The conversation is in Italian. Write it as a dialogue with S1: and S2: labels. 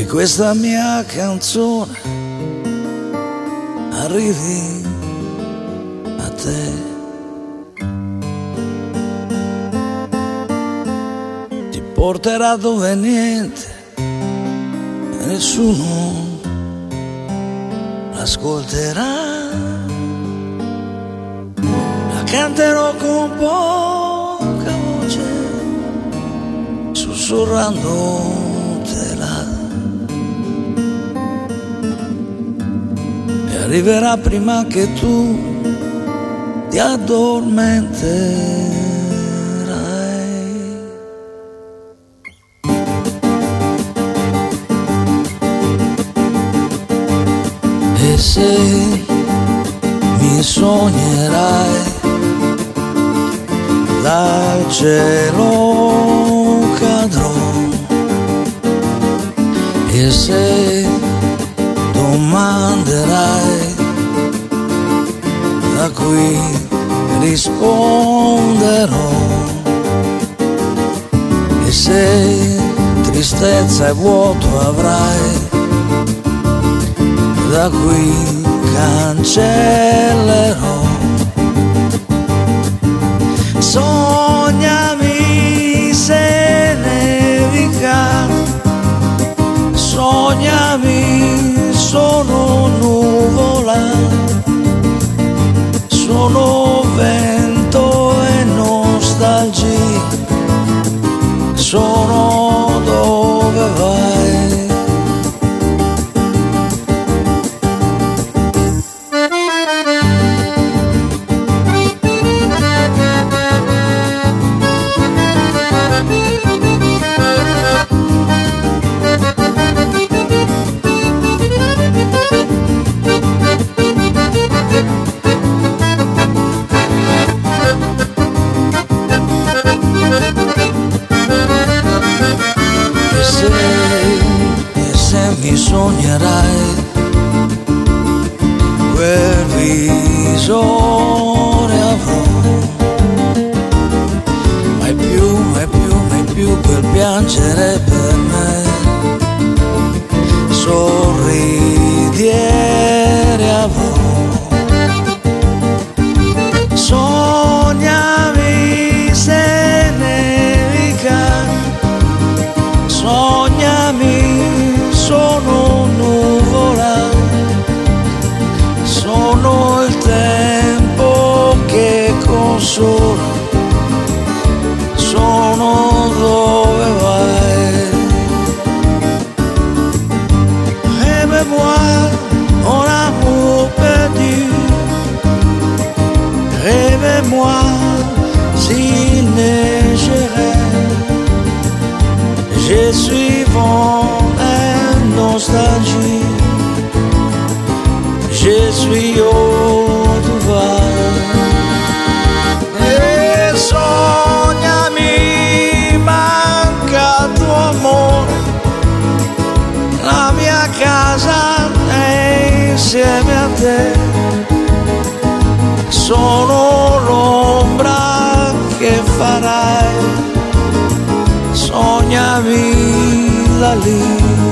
S1: che questa mia canzone arrivi a te. Ti porterà dove niente e nessuno l'ascolterà. La canterò con poca voce, sussurrandotela, e arriverà prima che tu ti addormenterai. E se mi sognerai dal cielo cadrò, e se domanderai da qui risponderò, e se tristezza e vuoto avrai da qui cancellerò. Sognami se nevica, sognami sono nuvola, sono vento e nostalgia, sono dove vai. E se mi sognerai quel viso avrò, mai più quel piangere per me, sorridere avrò. Sognami se nevica, sognami sono nuvola, sono il tempo che consola, sono dove vai. Rêve-moi mon amour perdu, rêve-moi s'il neigerait. Je suis vent et nostalgie, je suis au vent. E sognami manca tuo amore, la mia casa è insieme a te, sono l'ombra che farai. Sognami da lì.